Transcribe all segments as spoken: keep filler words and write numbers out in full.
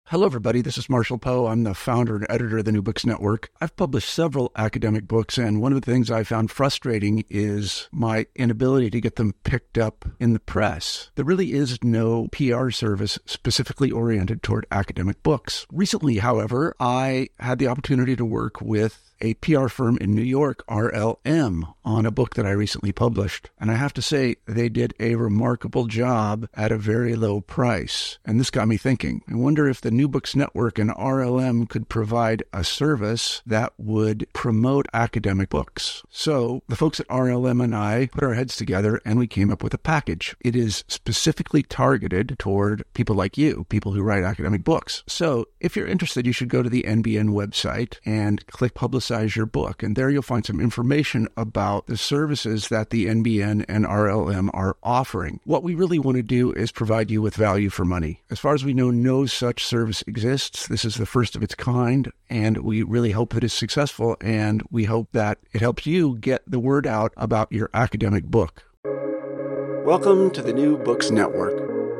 Hello, everybody. This is Marshall Poe. I'm the founder and editor of the New Books Network. I've published several academic books, and one of the things I found frustrating is my inability to get them picked up in the press. There really is no P R service specifically oriented toward academic books. Recently, however, I had the opportunity to work with a P R firm in New York, R L M, on a book that I recently published. And I have to say, they did a remarkable job at a very low price. And this got me thinking. I wonder if the New Books Network and R L M could provide a service that would promote academic books. So the folks at R L M and I put our heads together and we came up with a package. It is specifically targeted toward people like you, people who write academic books. So if you're interested, you should go to the N B N website and click Publicize your book. And there you'll find some information about the services that the N B N and R L M are offering. What we really want to do is provide you with value for money. As far as we know, no such service exists. This is the first of its kind, and we really hope that it's successful, and we hope that it helps you get the word out about your academic book. Welcome to the New Books Network.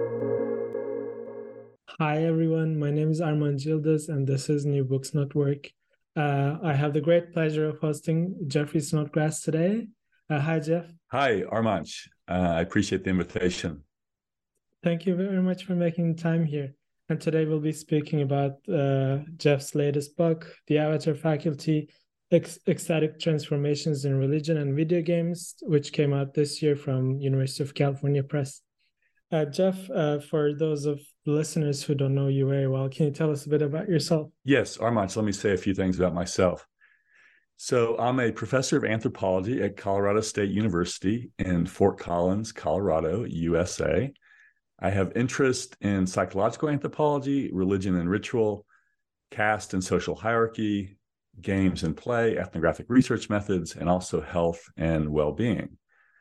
Hi, everyone. My name is Arman Gildas, and this is New Books Network. Uh, I have the great pleasure of hosting Jeffrey Snodgrass today. Uh, hi, Jeff. Hi, Arman. Uh, I appreciate the invitation. Thank you very much for making time here. And today we'll be speaking about uh, Jeff's latest book, The Avatar Faculty, Ec- Ecstatic Transformations in Religion and Video Games, which came out this year from University of California Press. Uh, Jeff, uh, for those of the listeners who don't know you very well, can you tell us a bit about yourself? Yes, Arman, so let me say a few things about myself. So I'm a professor of anthropology at Colorado State University in Fort Collins, Colorado, U S A. I have interest in psychological anthropology, religion and ritual, caste and social hierarchy, games and play, ethnographic research methods, and also health and well-being.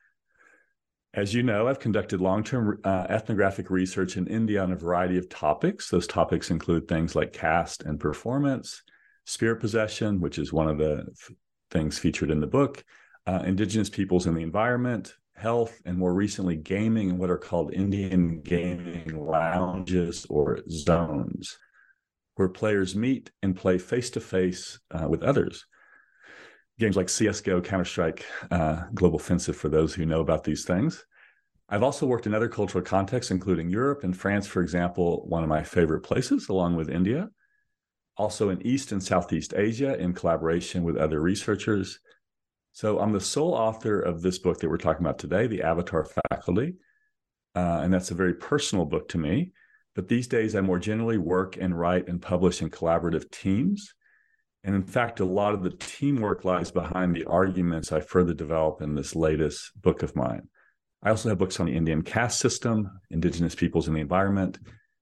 As you know, I've conducted long-term uh, ethnographic research in India on a variety of topics. Those topics include things like caste and performance, spirit possession, which is one of the f- things featured in the book, uh, indigenous peoples and the environment, health, and more recently, gaming and what are called Indian gaming lounges or zones, where players meet and play face-to-face uh, with others. Games like C S G O, Counter-Strike, uh, Global Offensive, for those who know about these things. I've also worked in other cultural contexts, including Europe and France, for example, one of my favorite places, along with India. Also in East and Southeast Asia in collaboration with other researchers. So I'm the sole author of this book that we're talking about today, The Avatar Faculty. Uh, and that's a very personal book to me. But these days, I more generally work and write and publish in collaborative teams. And in fact, a lot of the teamwork lies behind the arguments I further develop in this latest book of mine. I also have books on the Indian caste system, indigenous peoples and the environment,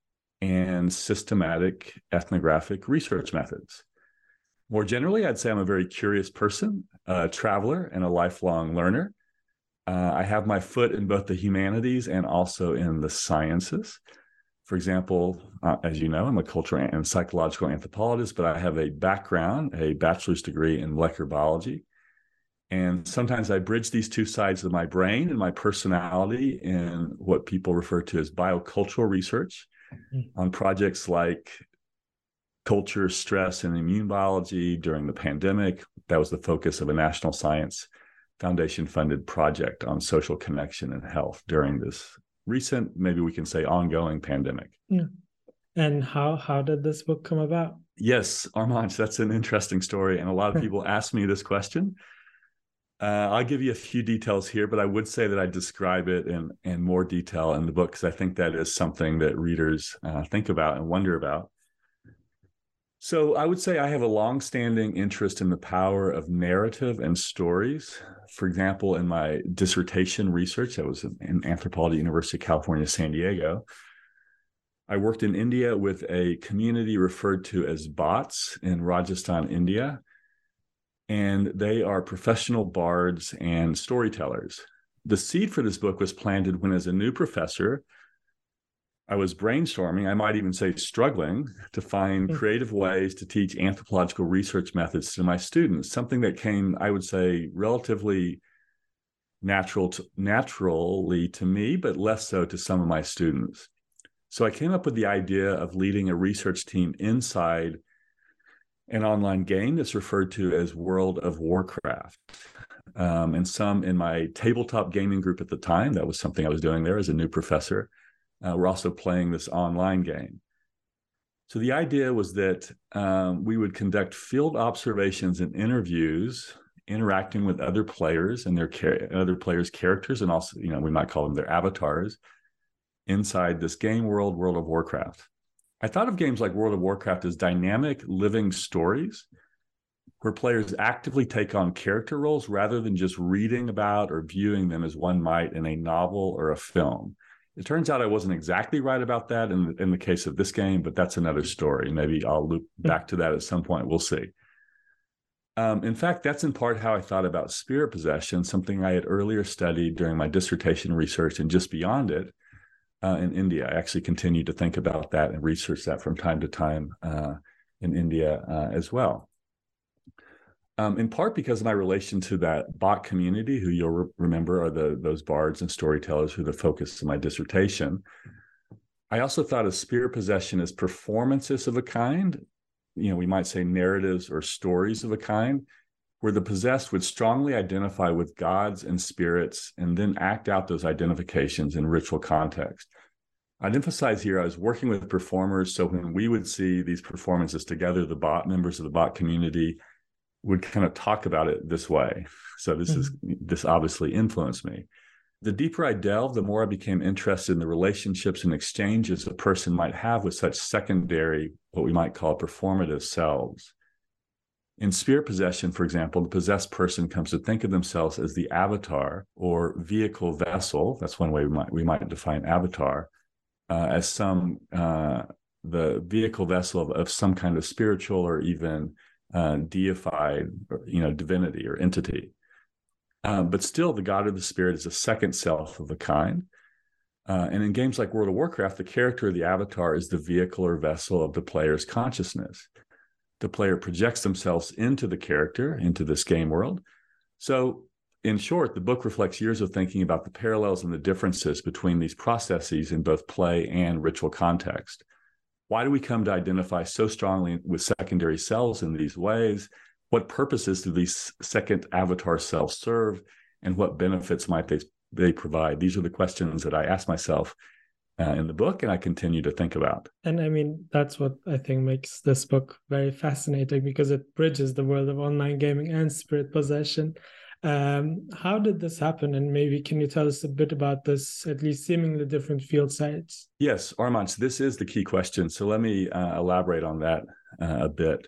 and systematic ethnographic research methods. More generally, I'd say I'm a very curious person, a traveler, and a lifelong learner. Uh, I have my foot in both the humanities and also in the sciences. For example, uh, as you know, I'm a cultural and psychological anthropologist, but I have a background, a bachelor's degree in molecular biology. And sometimes I bridge these two sides of my brain and my personality in what people refer to as biocultural research mm-hmm. on projects like culture, stress, and immune biology during the pandemic. That was the focus of a National Science Foundation-funded project on social connection and health during this recent, maybe we can say ongoing pandemic. Yeah. And how how did this book come about? Yes, Arman, that's an interesting story. And a lot of people ask me this question. Uh, I'll give you a few details here, but I would say that I describe it in, in more detail in the book because I think that is something that readers uh, think about and wonder about. So I would say I have a long-standing interest in the power of narrative and stories. For example, in my dissertation research, that was in anthropology, University of California, San Diego, I worked in India with a community referred to as Bhatts in Rajasthan, India. And they are professional bards and storytellers. The seed for this book was planted when, as a new professor, I was brainstorming, I might even say struggling, to find creative ways to teach anthropological research methods to my students, something that came, I would say, relatively natural to, naturally to me, but less so to some of my students. So I came up with the idea of leading a research team inside an online game that's referred to as World of Warcraft. Um, and some in my tabletop gaming group at the time, that was something I was doing there as a new professor, uh, were also playing this online game. So the idea was that um, we would conduct field observations and interviews, interacting with other players and their char- other players' characters, and also, you know, we might call them their avatars, inside this game world, World of Warcraft. I thought of games like World of Warcraft as dynamic, living stories where players actively take on character roles rather than just reading about or viewing them as one might in a novel or a film. It turns out I wasn't exactly right about that in, in the case of this game, but that's another story. Maybe I'll loop back to that at some point. We'll see. Um, in fact, that's in part how I thought about spirit possession, something I had earlier studied during my dissertation research and just beyond it uh, in India. I actually continued to think about that and research that from time to time uh, in India uh, as well. Um, in part because of my relation to that Bach community, who you'll re- remember are the those bards and storytellers who are the focus of my dissertation. I also thought of spirit possession as performances of a kind, you know, we might say narratives or stories of a kind, where the possessed would strongly identify with gods and spirits and then act out those identifications in ritual context. I'd emphasize here I was working with performers, so when we would see these performances together, the Bach members of the Bach community would kind of talk about it this way. So this mm-hmm. is this obviously influenced me. The deeper I delved, the more I became interested in the relationships and exchanges a person might have with such secondary, what we might call performative selves. In spirit possession, for example, the possessed person comes to think of themselves as the avatar or vehicle vessel. That's one way we might we might define avatar uh, as some uh, the vehicle vessel of, of some kind of spiritual or even Uh, deified, you know, divinity or entity. Um, but still, the God or the spirit is a second self of a kind. Uh, and in games like World of Warcraft, the character or the avatar is the vehicle or vessel of the player's consciousness. The player projects themselves into the character, into this game world. So, in short, the book reflects years of thinking about the parallels and the differences between these processes in both play and ritual context. Why do we come to identify so strongly with secondary selves in these ways? What purposes do these second avatar selves serve? And what benefits might they, they provide? These are the questions that I ask myself uh, in the book, and I continue to think about. And I mean, that's what I think makes this book very fascinating, because it bridges the world of online gaming and spirit possession. Um, how did this happen? And maybe can you tell us a bit about this, at least seemingly different field sites? Yes, Armand, this is the key question. So let me uh, elaborate on that uh, a bit.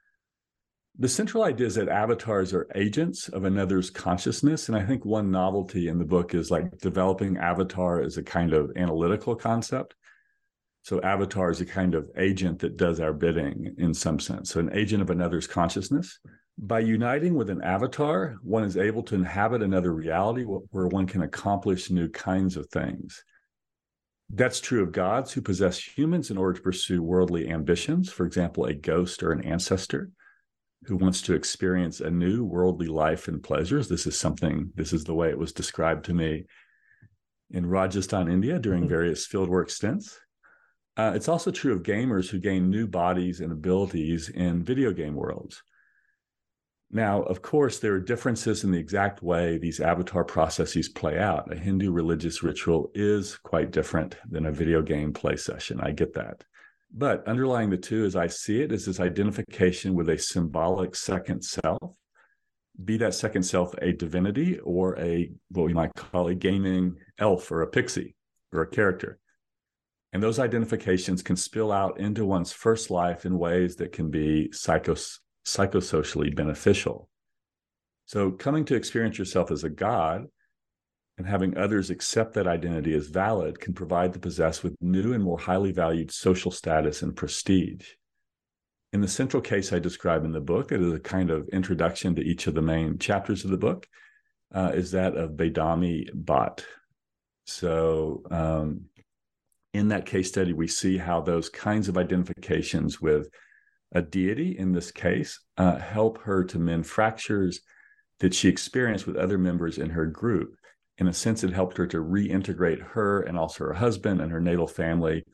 The central idea is that avatars are agents of another's consciousness. And I think one novelty in the book is like developing avatar as a kind of analytical concept. So avatar is a kind of agent that does our bidding in some sense. So an agent of another's consciousness. By uniting with an avatar, one is able to inhabit another reality where one can accomplish new kinds of things. That's true of gods who possess humans in order to pursue worldly ambitions. For example, a ghost or an ancestor who wants to experience a new worldly life and pleasures. This is something, this is the way it was described to me in Rajasthan, India during various fieldwork stints. Uh, it's also true of gamers who gain new bodies and abilities in video game worlds. Now, of course, there are differences in the exact way these avatar processes play out. A Hindu religious ritual is quite different than a video game play session. I get that. But underlying the two, as I see it, is this identification with a symbolic second self, be that second self a divinity or a, what we might call a gaming elf or a pixie or a character. And those identifications can spill out into one's first life in ways that can be psychos psychosocially beneficial. So coming to experience yourself as a god and having others accept that identity as valid can provide the possessed with new and more highly valued social status and prestige. In the central case I describe in the book, it is a kind of introduction to each of the main chapters of the book, uh, is that of Bedami Bhatt. So um, in that case study, we see how those kinds of identifications with a deity, in this case, uh, help her to mend fractures that she experienced with other members in her group. In a sense, it helped her to reintegrate her and also her husband and her natal family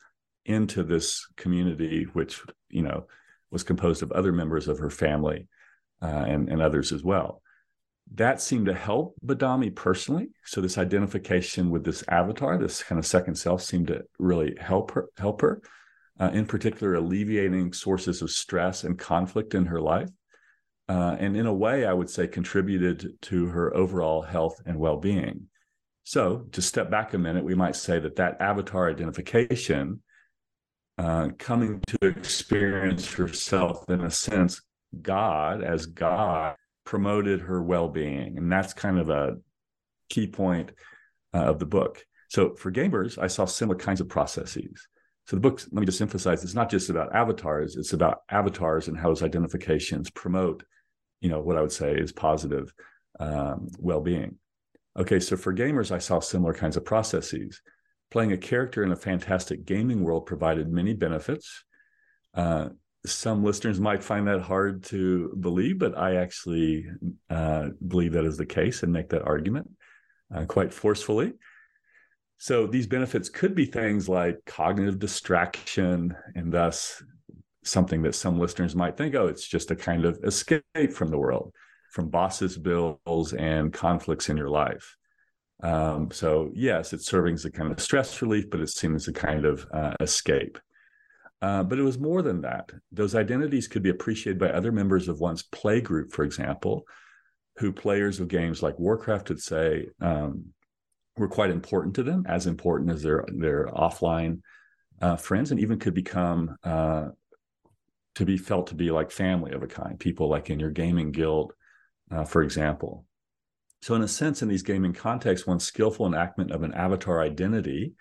into this community, which, you know, was composed of other members of her family uh, and, and others as well. That seemed to help Badami personally. So this identification with this avatar, this kind of second self, seemed to really help her, help her, uh, in particular, alleviating sources of stress and conflict in her life. Uh, and in a way, I would say, contributed to her overall health and well-being. So to step back a minute, we might say that that avatar identification, uh, coming to experience herself in a sense, God as God, promoted her well-being. And that's kind of a key point uh, of the book. So for gamers, I saw similar kinds of processes. So the book, let me just emphasize, it's not just about avatars, it's about avatars and how those identifications promote, you know, what I would say is positive um, well-being. Okay, so for gamers, I saw similar kinds of processes. Playing a character in a fantastic gaming world provided many benefits. Uh, some listeners might find that hard to believe, but I actually uh, believe that is the case and make that argument uh, quite forcefully. So these benefits could be things like cognitive distraction, and thus something that some listeners might think, oh, it's just a kind of escape from the world, from bosses, bills, and conflicts in your life. Um, so yes, it's serving as a kind of stress relief, but it seems a kind of uh, escape. Uh, but it was more than that. Those identities could be appreciated by other members of one's play group, for example, who players of games like Warcraft would say um, were quite important to them, as important as their, their offline uh, friends, and even could become uh, to be felt to be like family of a kind, people like in your gaming guild, uh, for example. So in a sense, in these gaming contexts, one's skillful enactment of an avatar identity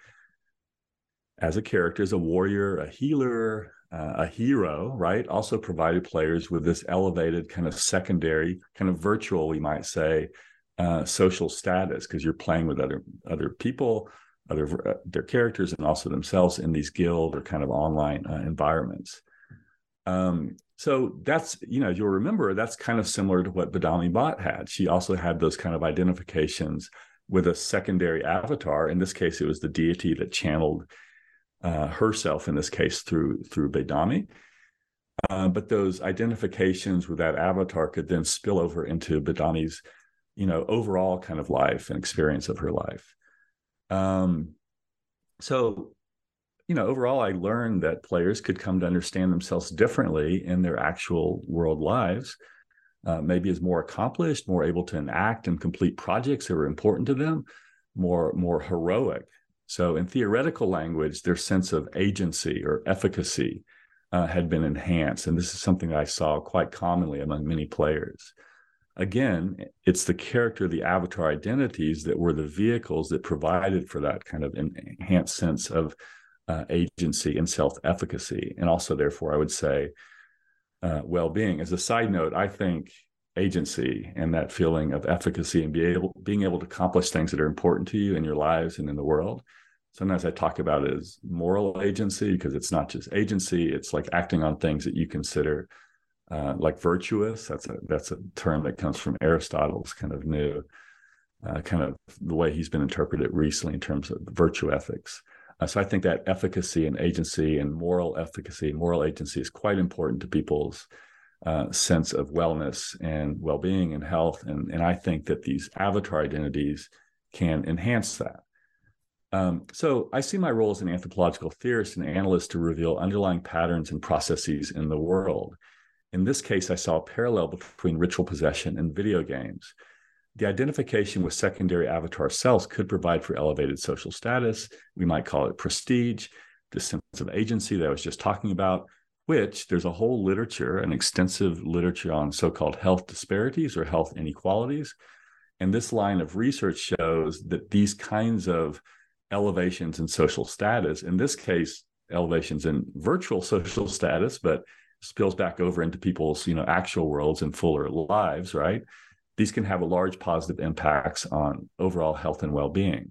as a character, as a warrior, a healer, uh, a hero, right, also provided players with this elevated kind of secondary, kind of virtual, we might say, uh, social status, because you're playing with other other people, other uh, their characters, and also themselves in these guild or kind of online uh, environments. Um, so that's, you know, you'll remember, that's kind of similar to what Badami Bhat had. She also had those kind of identifications with a secondary avatar. In this case, it was the deity that channeled Uh, herself, in this case, through through Badami. Uh, but those identifications with that avatar could then spill over into Badami's, you know, overall kind of life and experience of her life. Um, so, you know, overall, I learned that players could come to understand themselves differently in their actual world lives, uh, maybe as more accomplished, more able to enact and complete projects that were important to them, more, more heroic. So in theoretical language, their sense of agency or efficacy uh, had been enhanced. And this is something I saw quite commonly among many players. Again, it's the character, the avatar identities that were the vehicles that provided for that kind of enhanced sense of uh, agency and self-efficacy. And also, therefore, I would say uh, well-being. As a side note, I think agency and that feeling of efficacy and be able, being able to accomplish things that are important to you in your lives and in the world. Sometimes I talk about it as moral agency, because it's not just agency, it's like acting on things that you consider uh, like virtuous. That's a, that's a term that comes from Aristotle's kind of new, uh, kind of the way he's been interpreted recently in terms of virtue ethics. Uh, so I think that efficacy and agency and moral efficacy, moral agency is quite important to people's Uh, sense of wellness and well-being and health. And, and I think that these avatar identities can enhance that. Um, so I see my role as an anthropological theorist and analyst to reveal underlying patterns and processes in the world. In this case, I saw a parallel between ritual possession and video games. The identification with secondary avatar selves could provide for elevated social status. We might call it prestige, the sense of agency that I was just talking about, which there's a whole literature, an extensive literature on so-called health disparities or health inequalities. And this line of research shows that these kinds of elevations in social status, in this case, elevations in virtual social status, but spills back over into people's, you know, actual worlds and fuller lives, right? These can have a large positive impacts on overall health and well-being.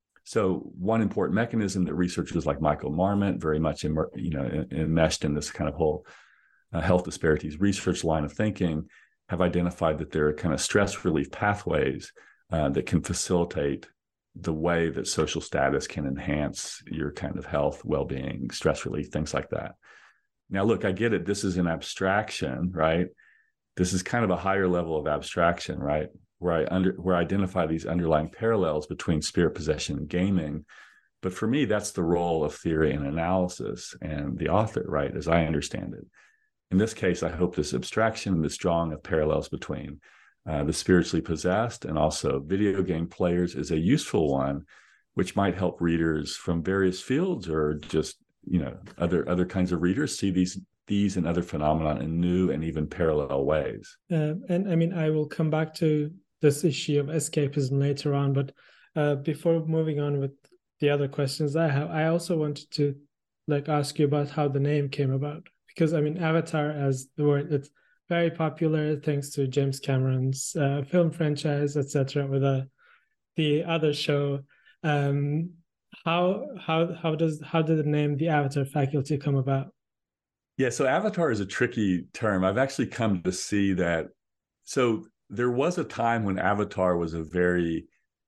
So one important mechanism that researchers like Michael Marmot, very much in, you know, enmeshed in this kind of whole uh, health disparities research line of thinking, have identified that there are kind of stress relief pathways uh, that can facilitate the way that social status can enhance your kind of health, well-being, stress relief, things like that. Now, look, I get it. This is an abstraction, right? This is kind of a higher level of abstraction, right? Where I under where I identify these underlying parallels between spirit possession and gaming. But for me, that's the role of theory and analysis and the author, right? As I understand it. In this case, I hope this abstraction, this drawing of parallels between uh, the spiritually possessed and also video game players is a useful one, which might help readers from various fields or just, you know, other other kinds of readers see these these and other phenomena in new and even parallel ways. Uh, and I mean, I will come back to this issue of escapism later on, but uh, before moving on with the other questions I have, I also wanted to like ask you about how the name came about, because I mean, Avatar as the word, it's very popular thanks to James Cameron's uh, film franchise, et cetera. With a, the other show, um, how how how does how did the name the Avatar Faculty come about? Yeah, so Avatar is a tricky term. I've actually come to see that. So there was a time when Avatar was a very,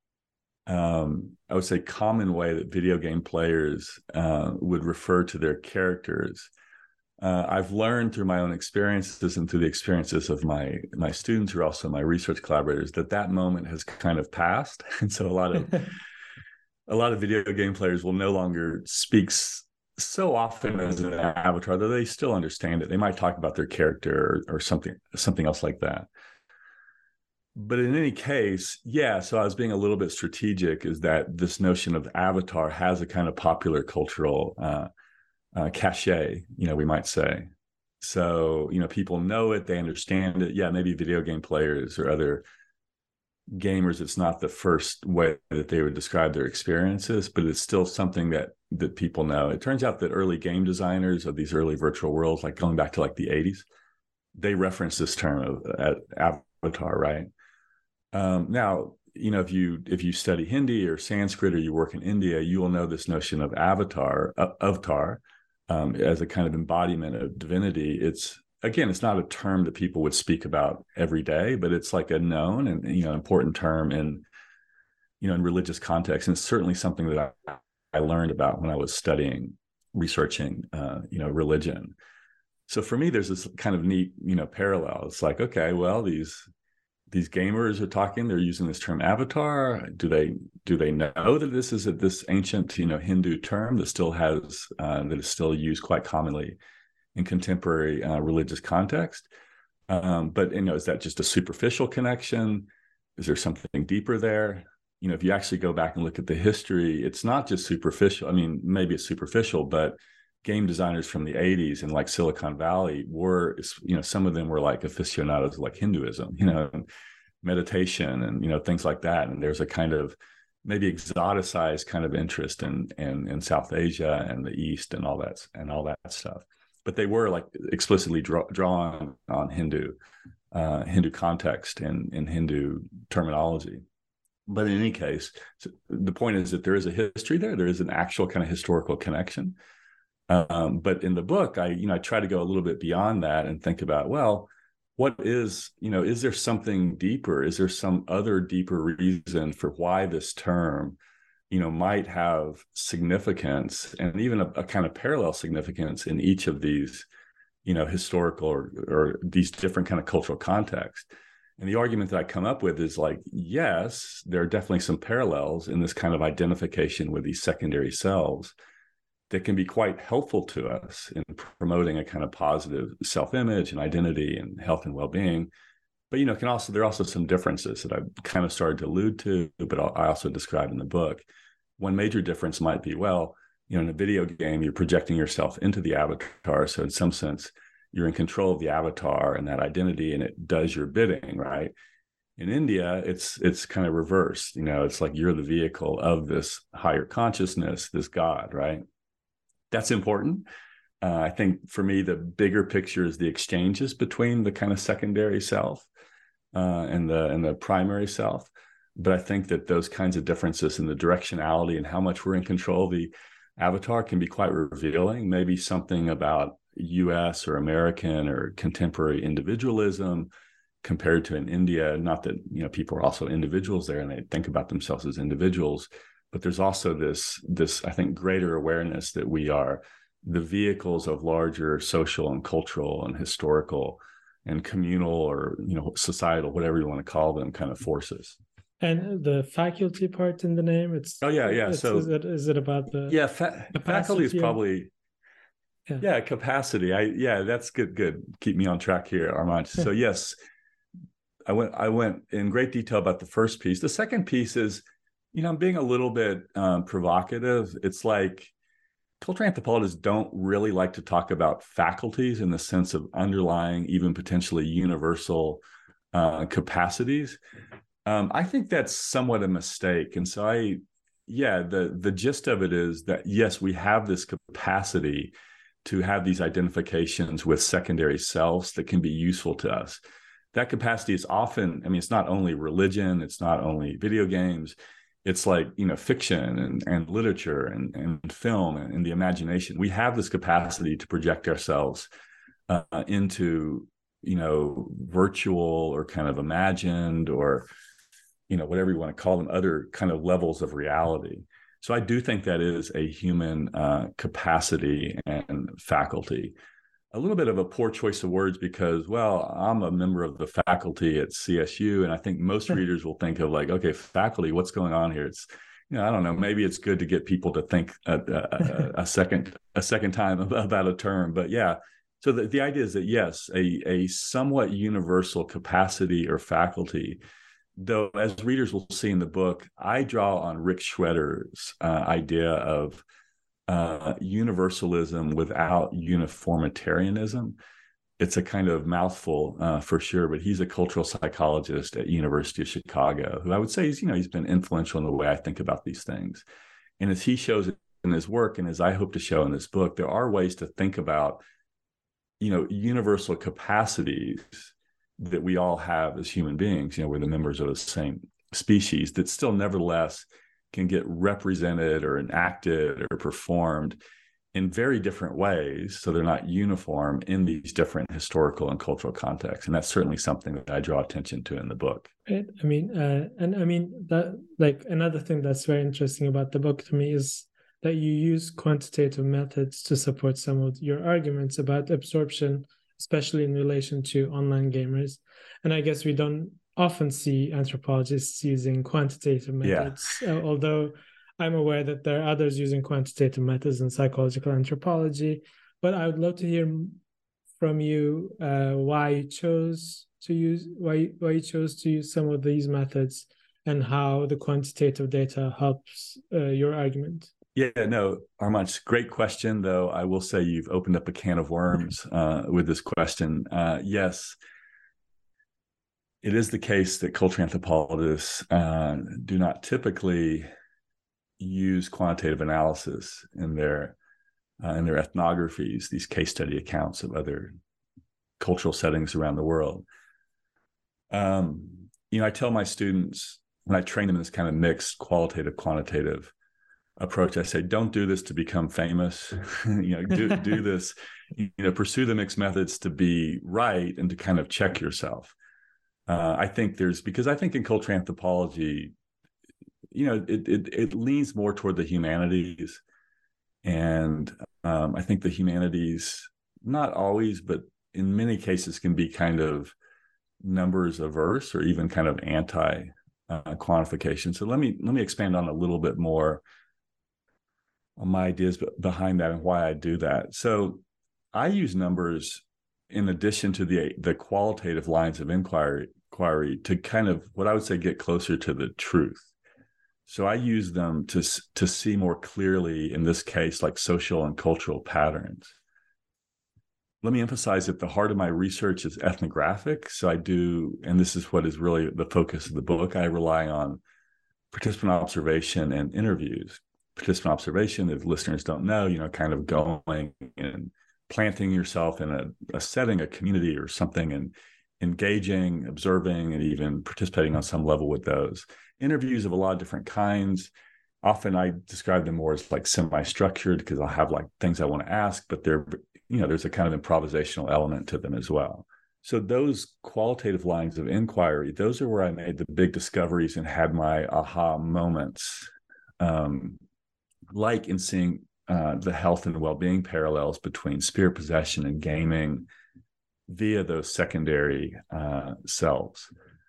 um, I would say, common way that video game players uh, would refer to their characters. Uh, I've learned through my own experiences and through the experiences of my my students, who are also my research collaborators, that that moment has kind of passed, and so a lot of a lot of video game players will no longer speak so often as an avatar, though they still understand it. They might talk about their character or, or something something else like that. But in any case, yeah, so I was being a little bit strategic, is that this notion of avatar has a kind of popular cultural uh, uh, cachet, you know, we might say. So, you know, people know it, they understand it. Yeah, maybe video game players or other gamers, it's not the first way that they would describe their experiences, but it's still something that that people know. It turns out that early game designers of these early virtual worlds, like going back to like the eighties, they reference this term of uh, avatar, right? Um, now, you know, if you if you study Hindi or Sanskrit or you work in India, you will know this notion of avatar, uh, avatar, um, as a kind of embodiment of divinity. It's Again, it's not a term that people would speak about every day, but it's like a known and, you know, important term in, you know, in religious context. And it's certainly something that I, I learned about when I was studying, researching, uh, you know, religion. So for me, there's this kind of neat, you know, parallel. It's like, okay, well, these these gamers are talking, they're using this term avatar. Do they do they know that this is a, this ancient, you know, Hindu term that still has, uh, that is still used quite commonly in contemporary uh, religious context? Um, but, you know, is that just a superficial connection? Is there something deeper there? You know, if you actually go back and look at the history, it's not just superficial. I mean, maybe it's superficial, but game designers from the eighties and like Silicon Valley were, you know, some of them were like aficionados like Hinduism, you know, and meditation and, you know, things like that. And there's a kind of maybe exoticized kind of interest in, in, in South Asia and the East and all that, and all that stuff. But they were like explicitly draw, drawn on Hindu, uh, Hindu context and, and Hindu terminology. But in any case, so the point is that there is a history there. There is an actual kind of historical connection. Um, but in the book, I, you know, I try to go a little bit beyond that and think about, well, what is, you know, is there something deeper? Is there some other deeper reason for why this term, you know, might have significance and even a, a kind of parallel significance in each of these, you know, historical or, or these different kind of cultural contexts? And the argument that I come up with is like, yes, there are definitely some parallels in this kind of identification with these secondary selves that can be quite helpful to us in promoting a kind of positive self-image and identity and health and well-being. But, you know, can also, there are also some differences that I've kind of started to allude to, but I also describe in the book. One major difference might be, well, you know, in a video game, you're projecting yourself into the avatar. So in some sense, you're in control of the avatar and that identity, and it does your bidding, right? In India, it's it's kind of reversed. You know, it's like you're the vehicle of this higher consciousness, this God, right? That's important. Uh, I think for me, the bigger picture is the exchanges between the kind of secondary self uh, and the and the primary self. But I think that those kinds of differences in the directionality and how much we're in control of the avatar can be quite revealing. Maybe something about U S or American or contemporary individualism compared to in India. Not that, you know, people are also individuals there and they think about themselves as individuals, but there's also this, this, I think, greater awareness that we are the vehicles of larger social and cultural and historical and communal, or, you know, societal, whatever you want to call them, kind of forces. And the faculty part in the name, it's oh yeah yeah it's, so is it is it about the yeah fa- faculty is probably yeah. yeah capacity. I yeah that's good good keep me on track here, Armand. So yes, I went I went in great detail about the first piece. The second piece is, you know, I'm being a little bit um, provocative. It's like cultural anthropologists don't really like to talk about faculties in the sense of underlying, even potentially universal uh, capacities. Um, I think that's somewhat a mistake. And so I, yeah, the, the gist of it is that, yes, we have this capacity to have these identifications with secondary selves that can be useful to us. That capacity is often, I mean, it's not only religion, it's not only video games, it's like, you know, fiction and, and literature and, and film and, and the imagination. We have this capacity to project ourselves uh, into, you know, virtual or kind of imagined, or, you know, whatever you want to call them, other kind of levels of reality. So I do think that is a human uh, capacity and faculty. A little bit of a poor choice of words because, well, I'm a member of the faculty at C S U, and I think most readers will think of like, okay, faculty, what's going on here? It's, you know, I don't know, maybe it's good to get people to think a, a, a second a second time about a term, but yeah. So the, the idea is that yes, a, a somewhat universal capacity or faculty, though, as readers will see in the book, I draw on Rick Schroeder's uh, idea of uh, universalism without uniformitarianism. It's a kind of mouthful uh, for sure, but he's a cultural psychologist at University of Chicago, who I would say is, you know, he's been influential in the way I think about these things. And as he shows in his work, and as I hope to show in this book, there are ways to think about, you know, universal capacities that we all have as human beings. You know, we're the members of the same species that still nevertheless can get represented or enacted or performed in very different ways. So they're not uniform in these different historical and cultural contexts. And that's certainly something that I draw attention to in the book. Right. I mean, uh, and I mean, that like another thing that's very interesting about the book to me is that you use quantitative methods to support some of your arguments about absorption, especially in relation to online gamers. And I guess we don't often see anthropologists using quantitative methods, yeah. uh, although I'm aware that there are others using quantitative methods in psychological anthropology. But I would love to hear from you uh, why you chose to use why why you chose to use some of these methods and how the quantitative data helps uh, your argument. Yeah, no, Armand, great question, though I will say you've opened up a can of worms uh, with this question. Uh, yes, it is the case that cultural anthropologists uh, do not typically use quantitative analysis in their uh, in their ethnographies, these case study accounts of other cultural settings around the world. Um, you know, I tell my students when I train them in this kind of mixed qualitative, quantitative approach, I say, don't do this to become famous. you know, do do this, you know, pursue the mixed methods to be right and to kind of check yourself. Uh, I think there's, because I think in cultural anthropology, you know, it it, it leans more toward the humanities. And um, I think the humanities, not always, but in many cases can be kind of numbers averse or even kind of anti uh, quantification. So let me, let me expand on a little bit more on my ideas behind that and why I do that. So I use numbers in addition to the the qualitative lines of inquiry, inquiry to kind of what I would say get closer to the truth. So I use them to to see more clearly, in this case, like social and cultural patterns. Let me emphasize that the heart of my research is ethnographic. So I do, and this is what is really the focus of the book, I rely on participant observation and interviews. Participant observation, if listeners don't know, you know, kind of going and planting yourself in a, a setting, a community or something, and engaging, observing, and even participating on some level with those. Interviews of a lot of different kinds. Often I describe them more as like semi-structured because I'll have like things I want to ask, but they're, you know, there's a kind of improvisational element to them as well. So those qualitative lines of inquiry, those are where I made the big discoveries and had my aha moments, um, like in seeing uh, the health and well-being parallels between spirit possession and gaming via those secondary uh, selves.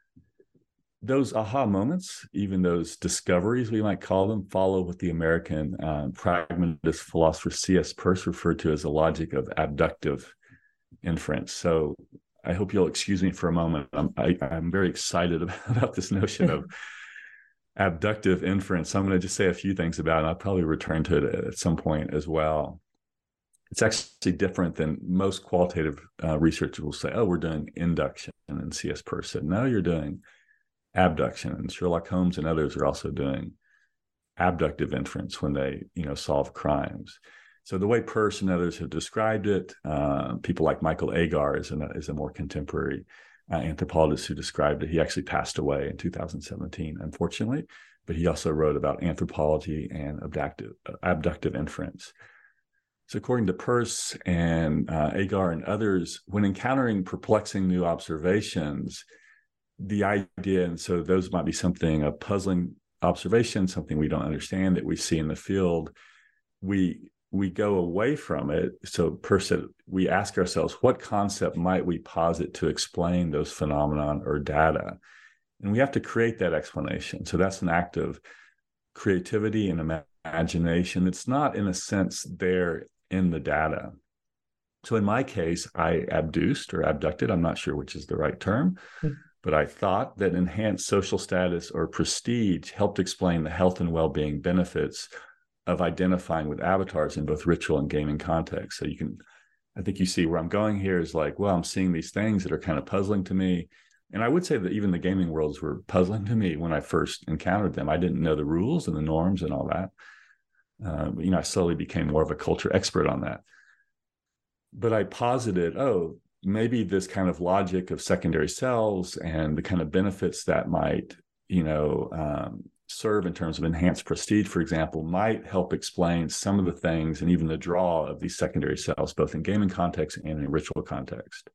Those aha moments, even those discoveries, we might call them, follow what the American uh, pragmatist philosopher C S Peirce referred to as the logic of abductive inference. So I hope you'll excuse me for a moment. I'm, I, I'm very excited about, about this notion of abductive inference. So I'm going to just say a few things about it, and I'll probably return to it at some point as well. It's actually different than most qualitative uh, research will say, oh, we're doing induction. And C S Peirce said, no, you're doing abduction. And Sherlock Holmes and others are also doing abductive inference when they, you know, solve crimes. So the way Peirce and others have described it, uh, people like Michael Agar is, an, is a more contemporary uh, anthropologist who described it. He actually passed away in two thousand seventeen, unfortunately, but he also wrote about anthropology and abductive, uh, abductive inference. So according to Peirce and uh, Agar and others, when encountering perplexing new observations, the idea, and so those might be something, a puzzling observation, something we don't understand that we see in the field, we we go away from it. So Peirce said, we ask ourselves, what concept might we posit to explain those phenomenon or data? And we have to create that explanation. So that's an act of creativity and imagination. It's not, in a sense, there in the data. So in my case, I abduced or abducted, I'm not sure which is the right term, mm-hmm. but I thought that enhanced social status or prestige helped explain the health and well-being benefits of identifying with avatars in both ritual and gaming contexts. So you can, I think you see where I'm going here is like, well, I'm seeing these things that are kind of puzzling to me. And I would say that even the gaming worlds were puzzling to me when I first encountered them. I didn't know the rules and the norms and all that. Uh, you know, I slowly became more of a culture expert on that. But I posited, oh, maybe this kind of logic of secondary selves and the kind of benefits that might, you know, um, serve in terms of enhanced prestige, for example, might help explain some of the things and even the draw of these secondary selves, both in gaming context and in ritual context.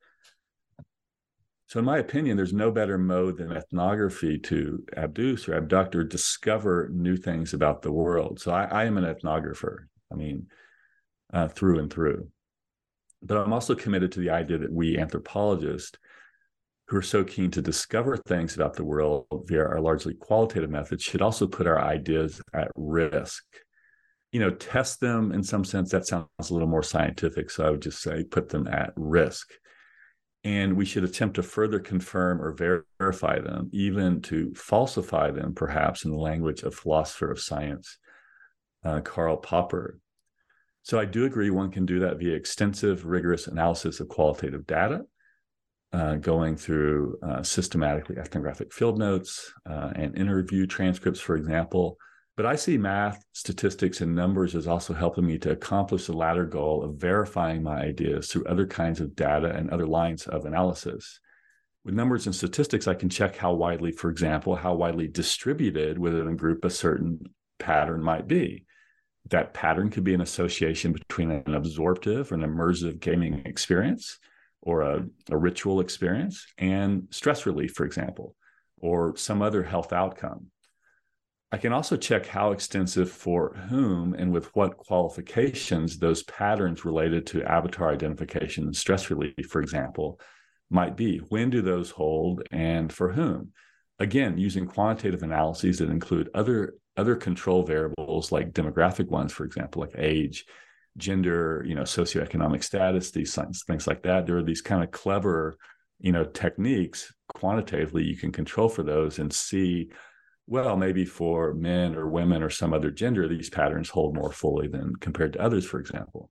So in my opinion, there's no better mode than ethnography to abduce or abduct or discover new things about the world. So I, I am an ethnographer, I mean, uh, through and through. But I'm also committed to the idea that we anthropologists who are so keen to discover things about the world via our largely qualitative methods should also put our ideas at risk. You know, test them in some sense. That sounds a little more scientific. So I would just say put them at risk. And we should attempt to further confirm or ver- verify them, even to falsify them, perhaps, in the language of philosopher of science, uh, Karl Popper. So I do agree one can do that via extensive, rigorous analysis of qualitative data, uh, going through uh, systematically ethnographic field notes uh, and interview transcripts, for example. But I see math, statistics, and numbers as also helping me to accomplish the latter goal of verifying my ideas through other kinds of data and other lines of analysis. With numbers and statistics, I can check how widely, for example, how widely distributed within a group a certain pattern might be. That pattern could be an association between an absorptive or an immersive gaming experience or a, a ritual experience and stress relief, for example, or some other health outcome. I can also check how extensive for whom and with what qualifications those patterns related to avatar identification and stress relief, for example, might be. When do those hold and for whom? Again, using quantitative analyses that include other, other control variables like demographic ones, for example, like age, gender, you know, socioeconomic status, these things like that. There are these kind of clever, you know, techniques quantitatively you can control for those and see, well, maybe for men or women or some other gender, these patterns hold more fully than compared to others, for example.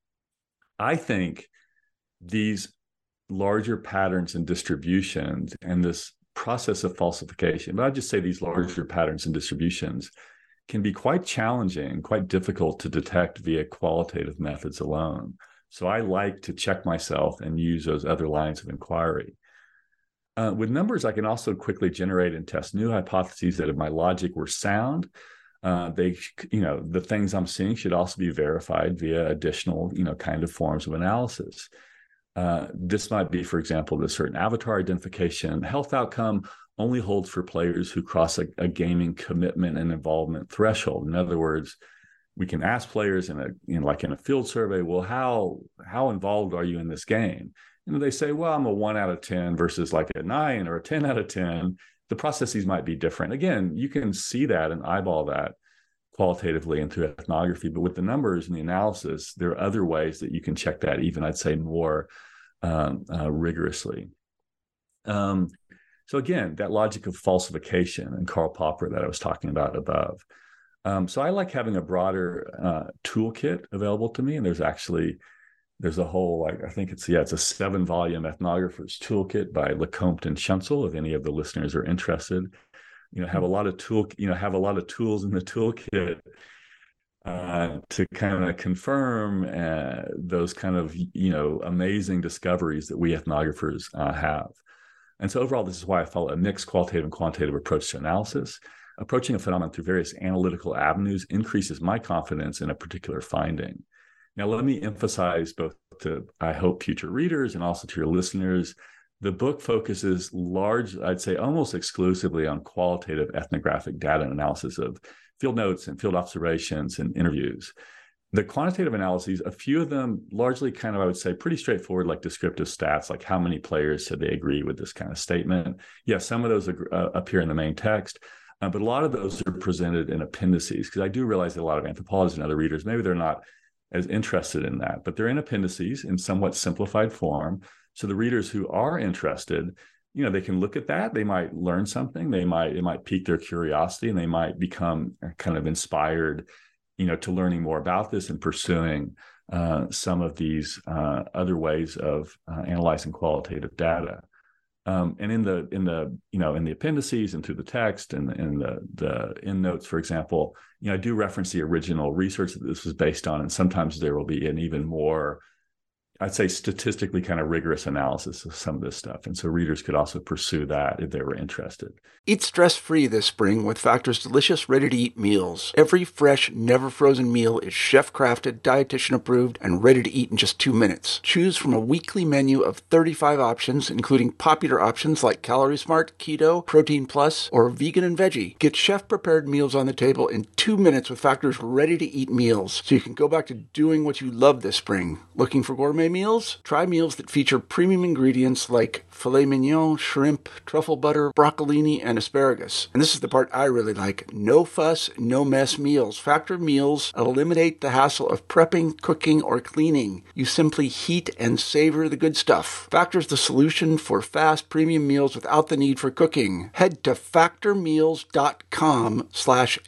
I think these larger patterns and distributions and this process of falsification, but I'd just say these larger patterns and distributions can be quite challenging, quite difficult to detect via qualitative methods alone. So I like to check myself and use those other lines of inquiry. Uh, with numbers, I can also quickly generate and test new hypotheses that if my logic were sound, uh, they, you know, the things I'm seeing should also be verified via additional, you know, kind of forms of analysis. Uh, this might be, for example, the certain avatar identification health outcome only holds for players who cross a, a gaming commitment and involvement threshold. In other words, we can ask players in a, you know, like in a field survey, well, how how involved are you in this game? And they say, well, I'm a one out of ten versus like a nine or a ten out of ten. The processes might be different. Again, you can see that and eyeball that qualitatively and through ethnography, but with the numbers and the analysis, there are other ways that you can check that even, I'd say, more um, uh, rigorously. Um, so again, that logic of falsification and Karl Popper that I was talking about above. Um, so I like having a broader uh, toolkit available to me, and there's actually there's a whole, like, I think it's yeah it's a seven volume ethnographer's toolkit by Lecomte and Schunsel. If any of the listeners are interested, you know, have a lot of tool you know have a lot of tools in the toolkit uh, to kind of confirm uh, those kind of you know amazing discoveries that we ethnographers uh, have. And so overall, this is why I follow a mixed qualitative and quantitative approach to analysis. Approaching a phenomenon through various analytical avenues increases my confidence in a particular finding. Now, let me emphasize both to, I hope, future readers and also to your listeners, the book focuses large, I'd say almost exclusively on qualitative ethnographic data and analysis of field notes and field observations and interviews. The quantitative analyses, a few of them largely kind of, I would say, pretty straightforward, like descriptive stats, like how many players said they agree with this kind of statement. Yes, some of those uh, appear in the main text. Uh, but a lot of those are presented in appendices, because I do realize that a lot of anthropologists and other readers, maybe they're not as interested in that, but they're in appendices in somewhat simplified form. So the readers who are interested, you know, they can look at that. They might learn something. They might, it might pique their curiosity, and they might become kind of inspired, you know, to learning more about this and pursuing uh, some of these uh, other ways of uh, analyzing qualitative data. Um, and in the in the you know in the appendices and through the text and in the the endnotes, for example, you know, I do reference the original research that this was based on, and sometimes there will be an even more, I'd say, statistically kind of rigorous analysis of some of this stuff. And so readers could also pursue that if they were interested. Eat stress-free this spring with Factor's delicious, ready-to-eat meals. Every fresh, never-frozen meal is chef-crafted, dietitian-approved, and ready to eat in just two minutes. Choose from a weekly menu of thirty-five options, including popular options like Calorie Smart, Keto, Protein Plus, or Vegan and Veggie. Get chef-prepared meals on the table in two minutes with Factor's ready-to-eat meals, so you can go back to doing what you love this spring. Looking for gourmet meals? Try meals that feature premium ingredients like filet mignon, shrimp, truffle butter, broccolini, and asparagus. And this is the part I really like. No fuss, no mess meals. Factor meals eliminate the hassle of prepping, cooking, or cleaning. You simply heat and savor the good stuff. Factor's the solution for fast premium meals without the need for cooking. Head to factormeals.com slash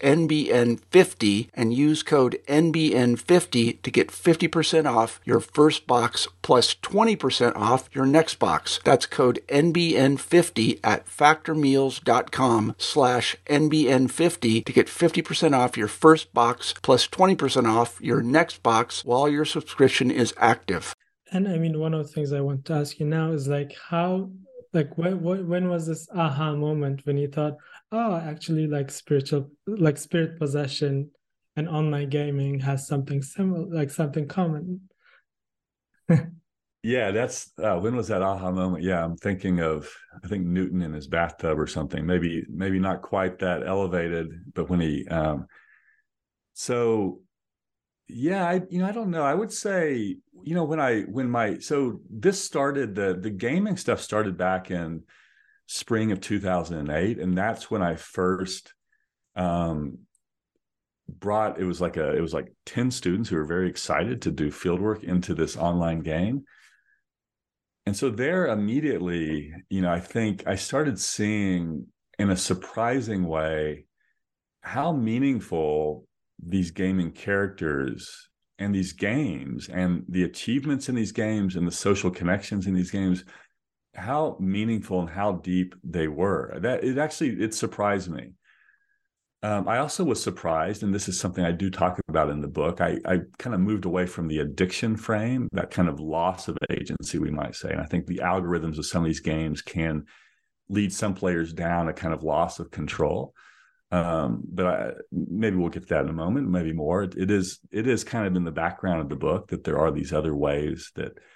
NBN50 and use code N B N fifty to get fifty percent off your first box plus twenty percent off your next box. That's code N B N fifty at factormeals.com slash N B N fifty to get fifty percent off your first box plus twenty percent off your next box while your subscription is active. And I mean, one of the things I want to ask you now is like how, like when, when was this aha moment when you thought, oh, actually like spiritual, like spirit possession and online gaming has something similar, like something common? Yeah, that's uh, when was that aha moment? Yeah, I'm thinking of, I think Newton in his bathtub or something. Maybe, maybe not quite that elevated, but when he, um, so yeah, I, you know, I don't know. I would say, you know, when I, when my, so this started, the the gaming stuff started back in spring of two thousand eight, and that's when I first um, brought, it was like a, it was like ten students who were very excited to do fieldwork into this online game. And so there immediately, you know, I think I started seeing in a surprising way how meaningful these gaming characters and these games and the achievements in these games and the social connections in these games, how meaningful and how deep they were. That it actually, it surprised me. Um, I also was surprised, and this is something I do talk about in the book, I, I kind of moved away from the addiction frame, that kind of loss of agency, we might say. And I think the algorithms of some of these games can lead some players down a kind of loss of control. Um, but I, maybe we'll get to that in a moment, maybe more. It, it is it is kind of in the background of the book that there are these other ways that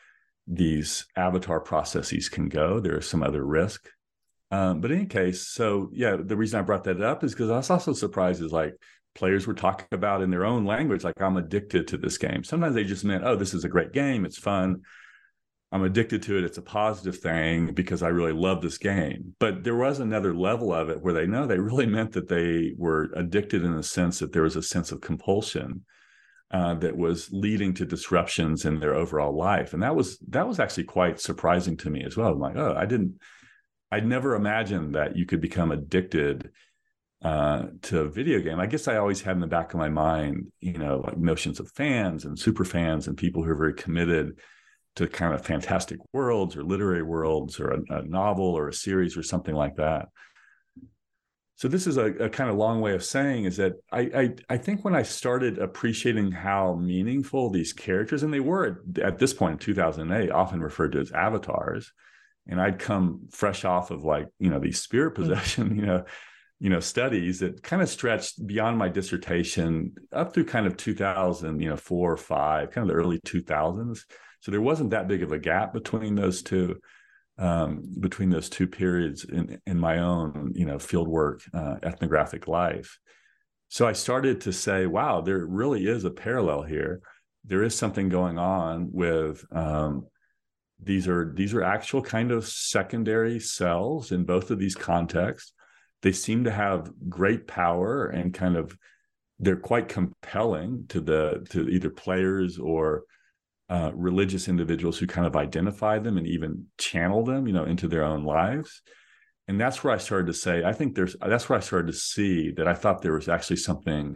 these avatar processes can go. There is some other risk. Um, but in any case, so yeah, the reason I brought that up is because I was also surprised is like players were talking about in their own language, like I'm addicted to this game. Sometimes they just meant, oh, this is a great game. It's fun. I'm addicted to it. It's a positive thing because I really love this game. But there was another level of it where they know they really meant that they were addicted in the sense that there was a sense of compulsion uh, that was leading to disruptions in their overall life. And that was that was actually quite surprising to me as well. I'm like, oh, I didn't, I'd never imagined that you could become addicted uh, to a video game. I guess I always had in the back of my mind, you know, like notions of fans and super fans and people who are very committed to kind of fantastic worlds or literary worlds or a, a novel or a series or something like that. So this is a, a kind of long way of saying is that I, I I think when I started appreciating how meaningful these characters, and they were at this point in two thousand eight, often referred to as avatars, and I'd come fresh off of like, you know, these spirit possession, mm-hmm. you know, you know, studies that kind of stretched beyond my dissertation up through kind of two thousand, you know, four or five, kind of the early two thousands. So there wasn't that big of a gap between those two, um, between those two periods in, in my own, you know, fieldwork, uh, ethnographic life. So I started to say, wow, there really is a parallel here. There is something going on with um, these are these are actual kind of secondary cells in both of these contexts. They seem to have great power and kind of they're quite compelling to the to either players or Uh, religious individuals who kind of identify them and even channel them, you know, into their own lives. And that's where I started to say, I think there's, that's where I started to see that I thought there was actually something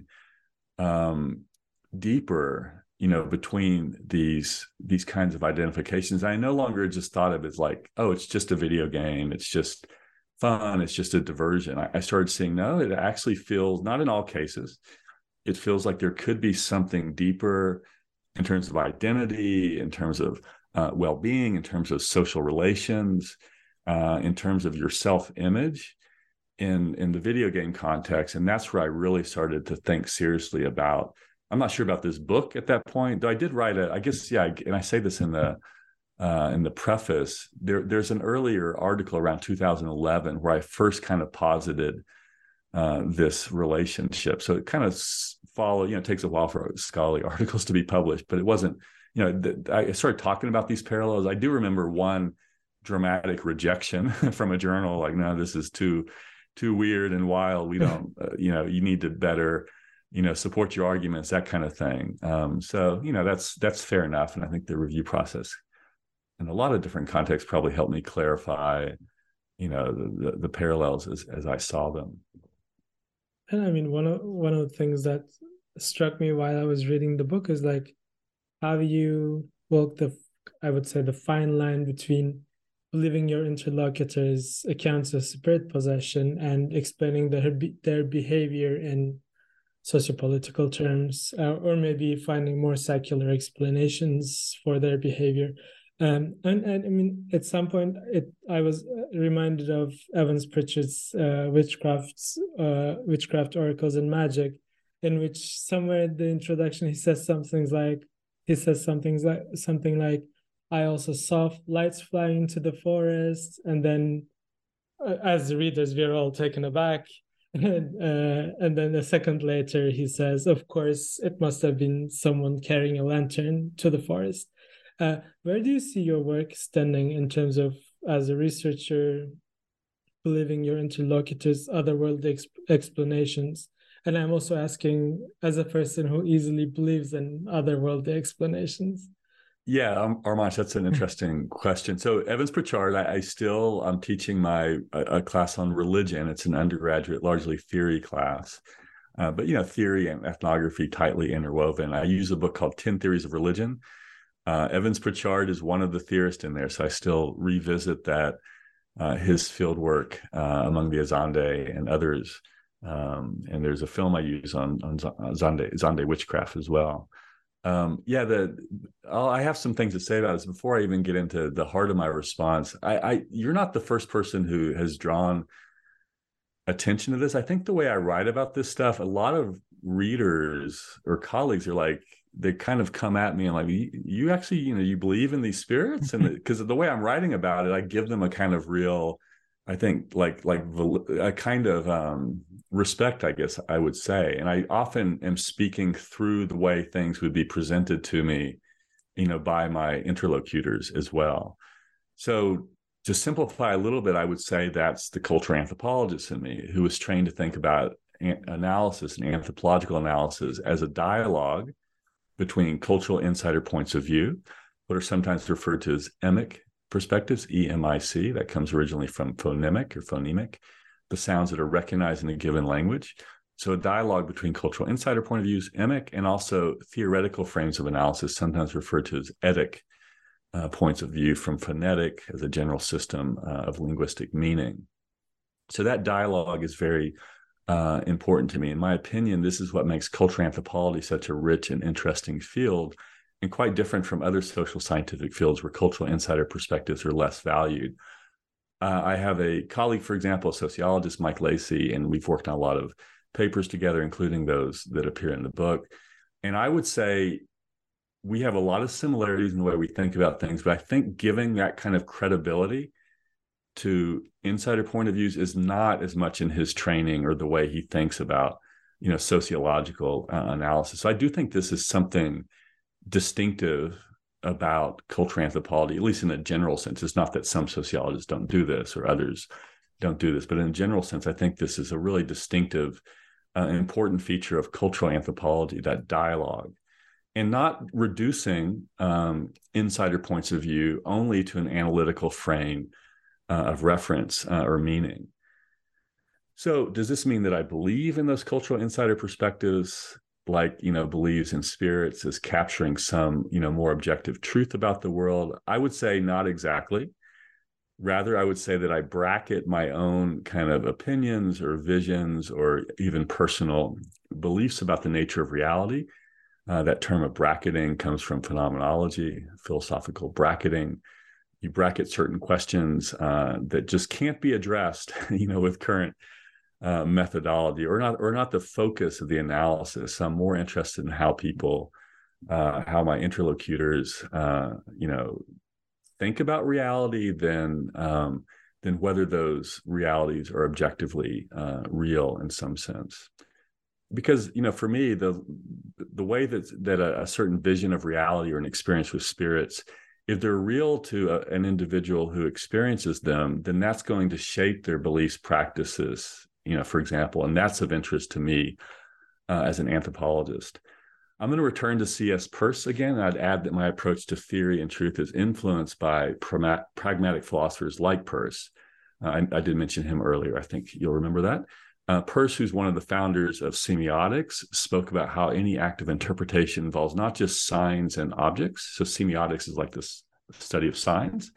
um, deeper, you know, between these, these kinds of identifications. I no longer just thought of it as like, oh, it's just a video game. It's just fun. It's just a diversion. I, I started seeing, no, it actually feels, not in all cases, it feels like there could be something deeper in terms of identity, in terms of uh, well-being, in terms of social relations, uh, in terms of your self-image in, in the video game context. And that's where I really started to think seriously about, I'm not sure about this book at that point, though I did write a, I guess, yeah, and I say this in the uh, in the preface, there, there's an earlier article around two thousand eleven where I first kind of posited uh, this relationship. So it kind of follow, you know, it takes a while for scholarly articles to be published, but it wasn't, you know, th- I started talking about these parallels. I do remember one dramatic rejection from a journal, like, no, this is too, too weird and wild. We don't, uh, you know, you need to better, you know, support your arguments, that kind of thing. Um, so, you know, that's, that's fair enough. And I think the review process in a lot of different contexts probably helped me clarify, you know, the, the, the parallels as, as I saw them. And I mean, one of one of the things that struck me while I was reading the book is like how you walk the, I would say, the fine line between believing your interlocutors' accounts of spirit possession and explaining their their behavior in sociopolitical terms, uh, or maybe finding more secular explanations for their behavior. Um, and, and I mean, at some point, it I was reminded of Evans Pritchard's uh, witchcraft, uh, witchcraft oracles and magic, in which somewhere in the introduction he says something like he says something like something like, "I also saw lights flying into the forest," and then, uh, as the readers, we are all taken aback. And, uh, and then a second later, he says, "Of course, it must have been someone carrying a lantern to the forest." Uh, where do you see your work standing in terms of, as a researcher, believing your interlocutors' otherworldly exp- explanations? And I'm also asking, as a person who easily believes in otherworldly explanations. Yeah, um, Armanch, that's an interesting question. So Evans Pritchard, I, I still, I'm teaching my a, a class on religion. It's an undergraduate, largely theory class. Uh, but, you know, theory and ethnography tightly interwoven. I use a book called ten Theories of Religion. Uh, Evans Pritchard is one of the theorists in there, so I still revisit that, uh, his field work uh, among the Azande and others. Um, and there's a film I use on, on Zande, Zande witchcraft as well. Um, yeah, the I'll, I have some things to say about this before I even get into the heart of my response. I, I you're not the first person who has drawn attention to this. I think the way I write about this stuff, a lot of readers or colleagues are like, they kind of come at me and like, you, you actually, you know, you believe in these spirits? And because the way I'm writing about it, I give them a kind of real, I think like, like a kind of um, respect, I guess I would say. And I often am speaking through the way things would be presented to me, you know, by my interlocutors as well. So to simplify a little bit, I would say that's the cultural anthropologist in me, who was trained to think about analysis and anthropological analysis as a dialogue between cultural insider points of view, what are sometimes referred to as emic perspectives, E M I C, that comes originally from phonemic or phonemic, the sounds that are recognized in a given language. So a dialogue between cultural insider point of views, emic, and also theoretical frames of analysis, sometimes referred to as etic uh, points of view from phonetic as a general system uh, of linguistic meaning. So that dialogue is very uh, important to me. In my opinion, this is what makes cultural anthropology such a rich and interesting field, and quite different from other social scientific fields where cultural insider perspectives are less valued. Uh, I have a colleague, for example, a sociologist, Mike Lacey, and we've worked on a lot of papers together, including those that appear in the book. And I would say we have a lot of similarities in the way we think about things, but I think giving that kind of credibility to insider point of views is not as much in his training or the way he thinks about, you know, sociological uh, analysis. So I do think this is something distinctive about cultural anthropology, at least in a general sense. It's not that some sociologists don't do this or others don't do this, but in a general sense, I think this is a really distinctive, uh, important feature of cultural anthropology, that dialogue, and not reducing um, insider points of view only to an analytical frame uh, of reference uh, or meaning. So does this mean that I believe in those cultural insider perspectives, like, you know, believes in spirits as capturing some, you know, more objective truth about the world? I would say not exactly. Rather, I would say that I bracket my own kind of opinions or visions or even personal beliefs about the nature of reality. Uh, that term of bracketing comes from phenomenology, philosophical bracketing. You bracket certain questions uh, that just can't be addressed, you know, with current uh, methodology, or not, or not the focus of the analysis. I'm more interested in how people, uh, how my interlocutors, uh, you know, think about reality than um, than whether those realities are objectively uh, real in some sense. Because, you know, for me, the the way that that a, a certain vision of reality or an experience with spirits, if they're real to a, an individual who experiences them, then that's going to shape their beliefs, practices, you know, for example, and that's of interest to me uh, as an anthropologist. I'm going to return to C S Peirce again. I'd add that my approach to theory and truth is influenced by pragmatic philosophers like Peirce. Uh, I, I did mention him earlier. I think you'll remember that. Uh, Peirce, who's one of the founders of semiotics, spoke about how any act of interpretation involves not just signs and objects. So semiotics is like this study of signs.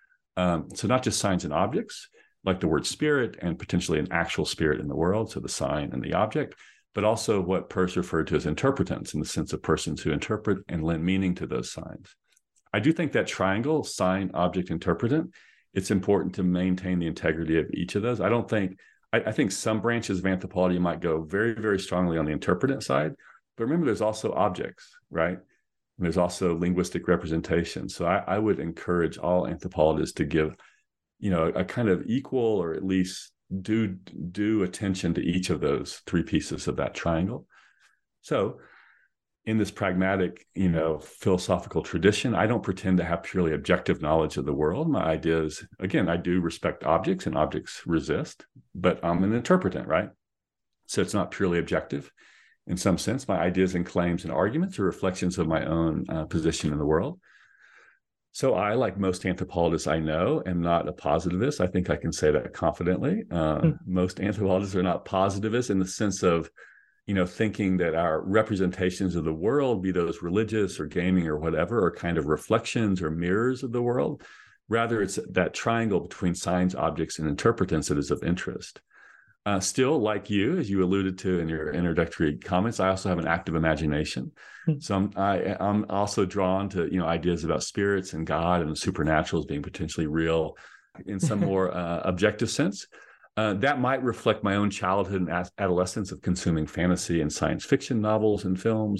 Um, so not just signs and objects, like the word spirit and potentially an actual spirit in the world, so the sign and the object, but also what Peirce referred to as interpretants, in the sense of persons who interpret and lend meaning to those signs. I do think that triangle, sign, object, interpretant, it's important to maintain the integrity of each of those. I don't think, I, I think some branches of anthropology might go very, very strongly on the interpretant side, but remember there's also objects, right? And there's also linguistic representation. So I, I would encourage all anthropologists to give, you know, a kind of equal, or at least due due attention to each of those three pieces of that triangle. So in this pragmatic, you know, philosophical tradition, I don't pretend to have purely objective knowledge of the world. My ideas, again, I do respect objects, and objects resist, but I'm an interpretant, right? So it's not purely objective. In some sense, my ideas and claims and arguments are reflections of my own uh, position in the world. So I, like most anthropologists I know, am not a positivist. I think I can say that confidently. Uh, mm. Most anthropologists are not positivists in the sense of, you know, thinking that our representations of the world, be those religious or gaming or whatever, are kind of reflections or mirrors of the world. Rather, it's that triangle between signs, objects, and interpretants that is of interest. Uh, still, like you, as you alluded to in your introductory comments, I also have an active imagination. Mm-hmm. So I'm, I, I'm also drawn to, you know, ideas about spirits and God and the supernatural as being potentially real in some more uh, objective sense. Uh, that might reflect my own childhood and adolescence of consuming fantasy and science fiction novels and films.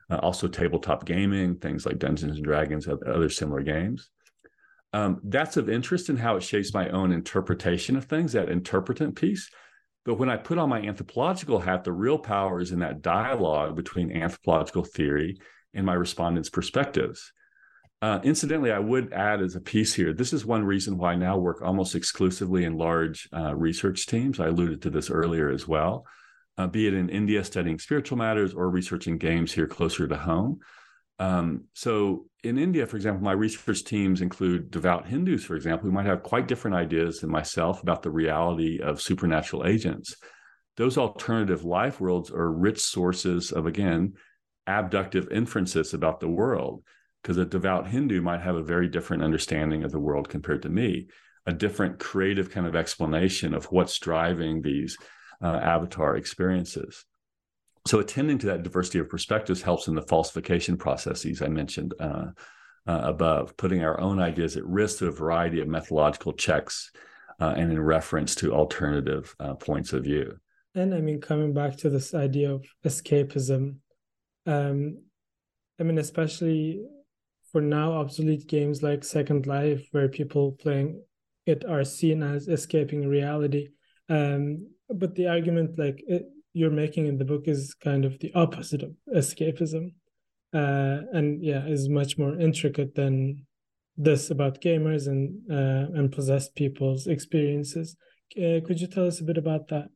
uh, also tabletop gaming, things like Dungeons and Dragons, other similar games. Um, that's of interest in how it shapes my own interpretation of things, that interpretant piece. But when I put on my anthropological hat, the real power is in that dialogue between anthropological theory and my respondents' perspectives. Uh, incidentally, I would add as a piece here, this is one reason why I now work almost exclusively in large uh, research teams. I alluded to this earlier as well, uh, be it in India studying spiritual matters or researching games here closer to home. Um, so in India, for example, my research teams include devout Hindus, for example, who might have quite different ideas than myself about the reality of supernatural agents. Those alternative life worlds are rich sources of, again, abductive inferences about the world, because a devout Hindu might have a very different understanding of the world compared to me, a different creative kind of explanation of what's driving these uh, avatar experiences. So attending to that diversity of perspectives helps in the falsification processes I mentioned uh, uh, above, putting our own ideas at risk through a variety of methodological checks uh, and in reference to alternative uh, points of view. And I mean, coming back to this idea of escapism, um, I mean, especially for now, obsolete games like Second Life, where people playing it are seen as escaping reality. Um, but the argument, like, it, you're making in the book is kind of the opposite of escapism, uh, and yeah, is much more intricate than this about gamers and uh, and possessed people's experiences. Uh, could you tell us a bit about that?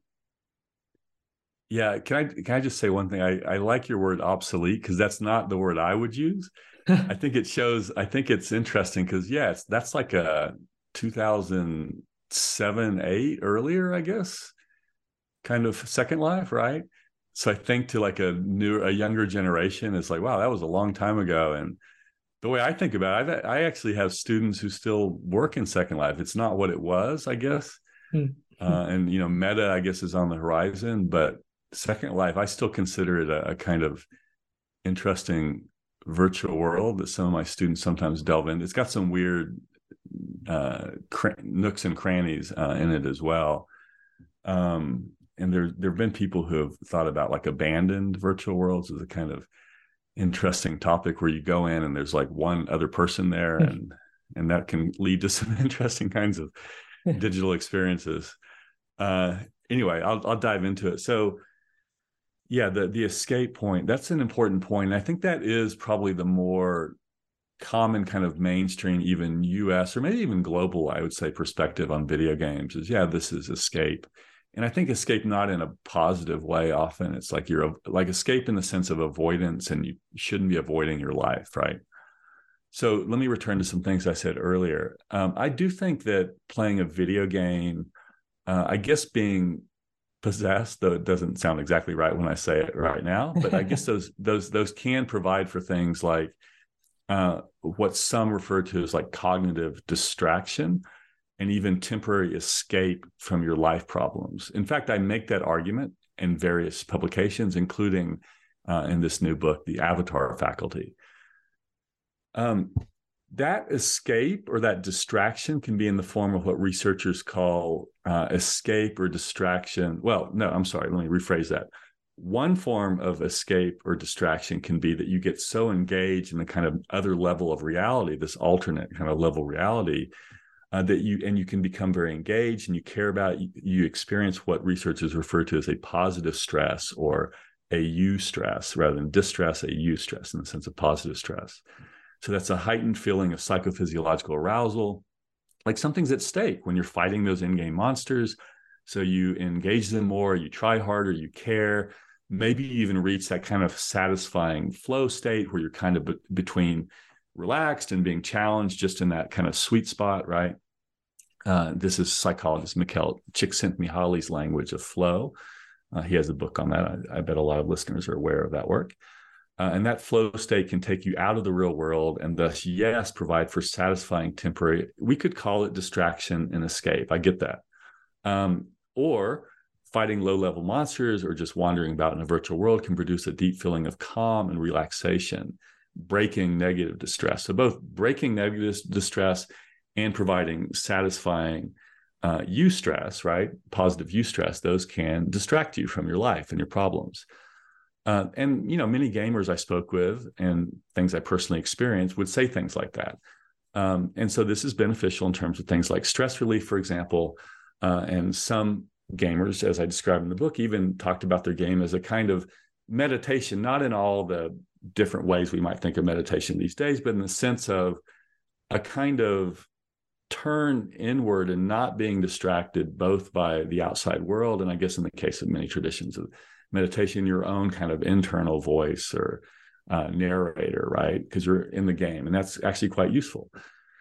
Yeah, can I can I just say one thing? I, I like your word obsolete, because that's not the word I would use. I think it shows. I think it's interesting because yeah, it's, that's like a two thousand seven, eight earlier, I guess, kind of Second Life, right? So I think to like a new, a younger generation, it's like, wow, that was a long time ago. And the way I think about it, I've, I actually have students who still work in Second Life. It's not what it was, I guess. Mm-hmm. Uh, and, you know, Meta, I guess, is on the horizon, but Second Life, I still consider it a, a kind of interesting virtual world that some of my students sometimes delve in. It's got some weird uh, cr- nooks and crannies uh, in it as well. Um, and there, there have been people who have thought about like abandoned virtual worlds as a kind of interesting topic where you go in and there's like one other person there, and and that can lead to some interesting kinds of digital experiences. Uh, anyway, I'll I'll dive into it. So yeah, the the escape point, that's an important point. And I think that is probably the more common kind of mainstream, even U S or maybe even global, I would say, perspective on video games is, yeah, this is escape. And I think escape not in a positive way. Often it's like you're like escape in the sense of avoidance, and you shouldn't be avoiding your life, right? So let me return to some things I said earlier. Um, I do think that playing a video game, uh, I guess being possessed, though it doesn't sound exactly right when I say it right now, but I guess those those those can provide for things like uh, what some refer to as like cognitive distraction, and even temporary escape from your life problems. In fact, I make that argument in various publications, including uh, in this new book, The Avatar Faculty. Um, that escape or that distraction can be in the form of what researchers call uh, escape or distraction. Well, no, I'm sorry, let me rephrase that. One form of escape or distraction can be that you get so engaged in the kind of other level of reality, this alternate kind of level reality, Uh, that you and you can become very engaged and you care about, you, you experience what researchers refer to as a positive stress or a eustress rather than distress, a eustress in the sense of positive stress. So that's a heightened feeling of psychophysiological arousal, like something's at stake when you're fighting those in-game monsters. So you engage them more, you try harder, you care, maybe you even reach that kind of satisfying flow state where you're kind of be- between relaxed and being challenged, just in that kind of sweet spot, right? Uh, this is psychologist Mikhail Csikszentmihalyi's language of flow. Uh, he has a book on that. I, I bet a lot of listeners are aware of that work. Uh, and that flow state can take you out of the real world and thus, yes, provide for satisfying temporary, we could call it distraction and escape. I get that. Um, or fighting low-level monsters or just wandering about in a virtual world can produce a deep feeling of calm and relaxation, breaking negative distress. So both breaking negative distress and providing satisfying uh, eustress, right? Positive eustress, those can distract you from your life and your problems. Uh, and, you know, many gamers I spoke with and things I personally experienced would say things like that. Um, and so this is beneficial in terms of things like stress relief, for example. Uh, and some gamers, as I described in the book, even talked about their game as a kind of meditation, not in all the different ways we might think of meditation these days, but in the sense of a kind of turn inward and not being distracted both by the outside world, and I guess in the case of many traditions of meditation, your own kind of internal voice or uh, narrator, right? Because you're in the game, and that's actually quite useful.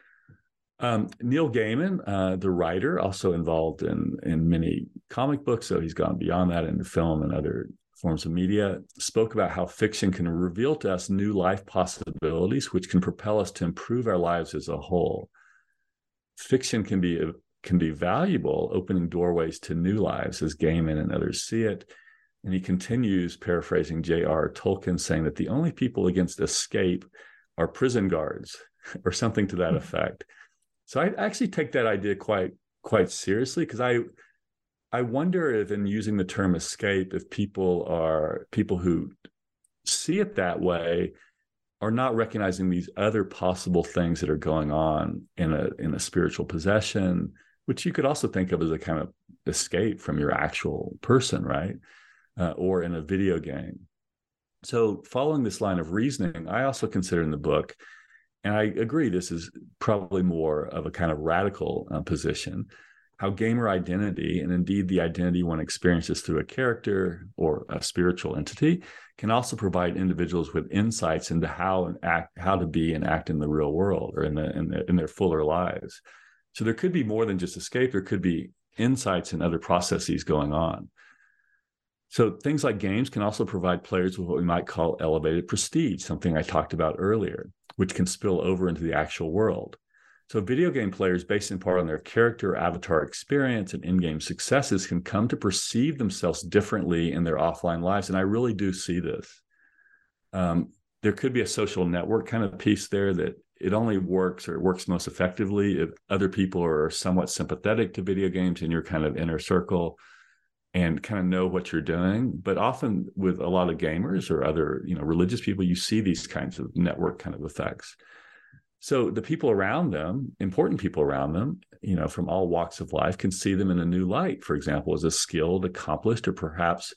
Um, Neil Gaiman, uh, the writer, also involved in, in many comic books, so he's gone beyond that into film and other forms of media, spoke about how fiction can reveal to us new life possibilities, which can propel us to improve our lives as a whole. Fiction can be can be valuable, opening doorways to new lives, as Gaiman and others see it. And he continues, paraphrasing J R Tolkien, saying that the only people against escape are prison guards, or something to that effect. So I actually take that idea quite quite seriously, because I I wonder if, in using the term escape, if people are people who see it that way are not recognizing these other possible things that are going on in a in a spiritual possession, which you could also think of as a kind of escape from your actual person, right? Uh, or in a video game. So following this line of reasoning, I also consider in the book, and I agree this is probably more of a kind of radical uh, position, how gamer identity, and indeed the identity one experiences through a character or a spiritual entity, can also provide individuals with insights into how and act, how to be and act in the real world, or in the, in the in their fuller lives. So there could be more than just escape. There could be insights and other processes going on. So things like games can also provide players with what we might call elevated prestige, something I talked about earlier, which can spill over into the actual world. So video game players, based in part on their character, avatar experience, and in-game successes, can come to perceive themselves differently in their offline lives. And I really do see this. Um, there could be a social network kind of piece there, that it only works, or it works most effectively, if other people are somewhat sympathetic to video games in your kind of inner circle and kind of know what you're doing. But often with a lot of gamers or other, you know, religious people, you see these kinds of network kind of effects. So the people around them, important people around them, you know, from all walks of life, can see them in a new light, for example, as a skilled, accomplished, or perhaps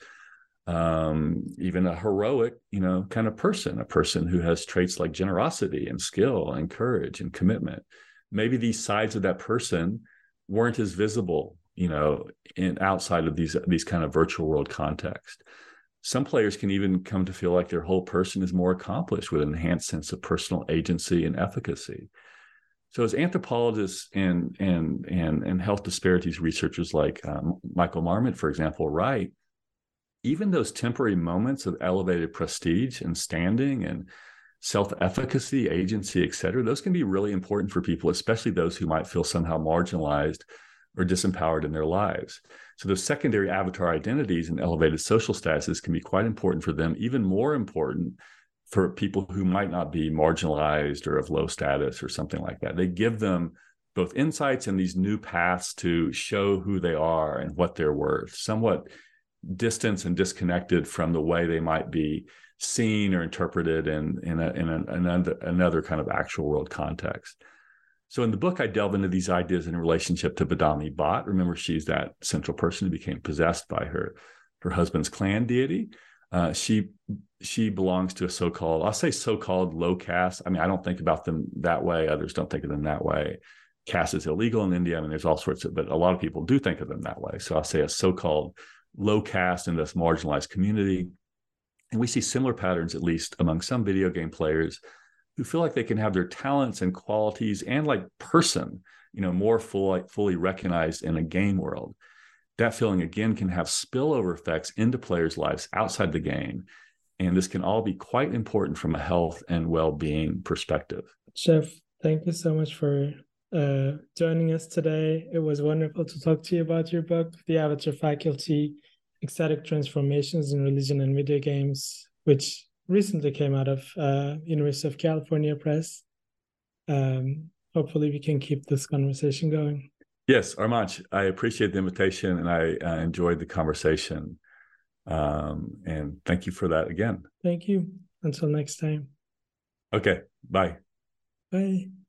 um, even a heroic, you know, kind of person, a person who has traits like generosity and skill and courage and commitment. Maybe these sides of that person weren't as visible, you know, in outside of these, these kind of virtual world context. Some players can even come to feel like their whole person is more accomplished, with an enhanced sense of personal agency and efficacy. So as anthropologists and and and, and health disparities researchers like um, Michael Marmot, for example, write, even those temporary moments of elevated prestige and standing and self-efficacy, agency, et cetera, those can be really important for people, especially those who might feel somehow marginalized or disempowered in their lives. So those secondary avatar identities and elevated social statuses can be quite important for them, even more important for people who might not be marginalized or of low status or something like that. They give them both insights and these new paths to show who they are and what they're worth, somewhat distant and disconnected from the way they might be seen or interpreted in, in, a, in a, another, another kind of actual world context. So in the book, I delve into these ideas in relationship to Badami Bhat. Remember, she's that central person who became possessed by her, her husband's clan deity. Uh, she she belongs to a so-called, I'll say so-called low caste. I mean, I don't think about them that way. Others don't think of them that way. Caste is illegal in India. I mean, there's all sorts of, but a lot of people do think of them that way. So I'll say a so-called low caste and this marginalized community. And we see similar patterns, at least among some video game players, who feel like they can have their talents and qualities and like person, you know, more full, fully recognized in a game world. That feeling, again, can have spillover effects into players' lives outside the game. And this can all be quite important from a health and well-being perspective. Jeff, thank you so much for uh, joining us today. It was wonderful to talk to you about your book, The Avatar Faculty, Ecstatic Transformations in Religion and Video Games, which recently came out of uh, University of California Press. Um, hopefully we can keep this conversation going. Yes, Armanch, I appreciate the invitation and I uh, enjoyed the conversation. Um, and thank you for that again. Thank you. Until next time. Okay. Bye. Bye.